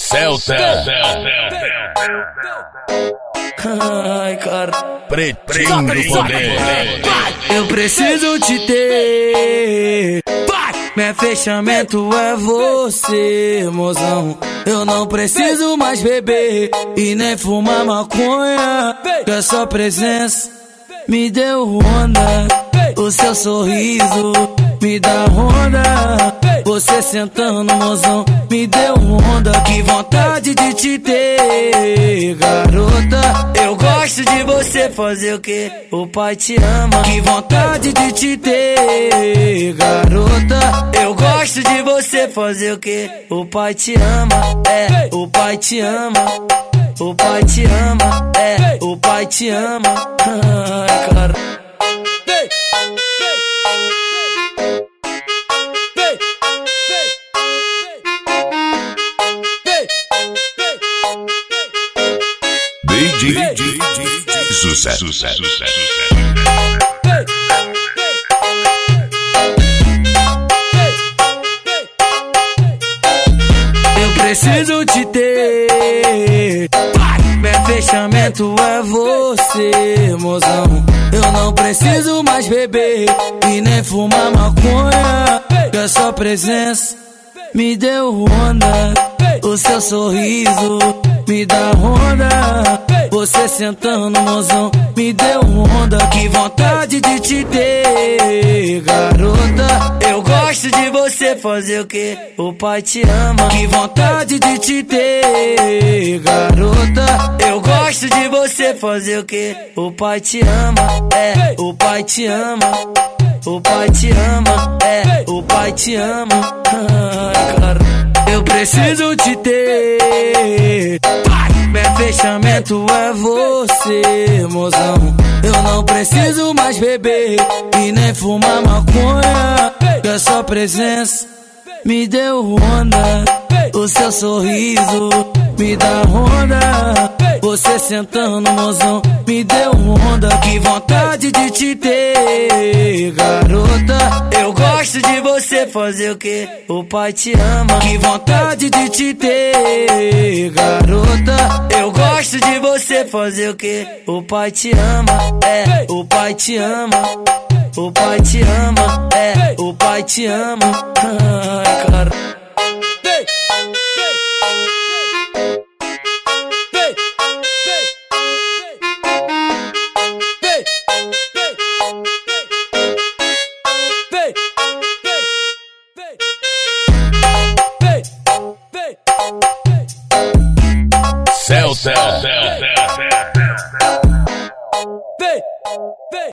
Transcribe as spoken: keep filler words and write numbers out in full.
Celta. Ai, cara. Pretinho do poder. Eu preciso te ter. Meu fechamento é você, mozão. Eu não preciso mais beber e nem fumar maconha, que a sua presença me deu onda. O seu sorriso me dá onda. Você sentando, mozão, me deu onda. Que vontade de te ter, garota. Eu gosto de você, fazer o que? O pai te ama. Que vontade de te ter, garota. Eu gosto de você, fazer o que? O pai te ama, é, o pai te ama. O pai te ama, é, o pai te ama. Ai, cara. D J Sucesso. Sucesso. Eu preciso te ter. Meu fechamento é você, mozão. Eu não preciso mais beber e nem fumar maconha, que a sua presença me deu onda. O seu sorriso me dá onda. Você sentando, mozão, me deu onda. Que vontade de te ter, garota. Eu gosto de você, fazer o que? O pai te ama. Que vontade de te ter, garota. Eu gosto de você, fazer o que? O pai te ama, é, o pai te ama. O pai te ama, é, o pai te ama. Ai, cara. Eu preciso te ter. Meu fechamento é você, mozão. Eu não preciso mais beber e nem fumar maconha, que a sua presença me deu onda. O seu sorriso me dá onda. Você sentando, mozão, me deu onda. Que vontade de te ter, garota. Eu gosto de você, fazer o que? O pai te ama. Que vontade de te ter, garota. Eu gosto de você, fazer o que? O pai te ama, é, o pai te ama. O pai te ama, é, o pai te ama. Ai, cara. Celta.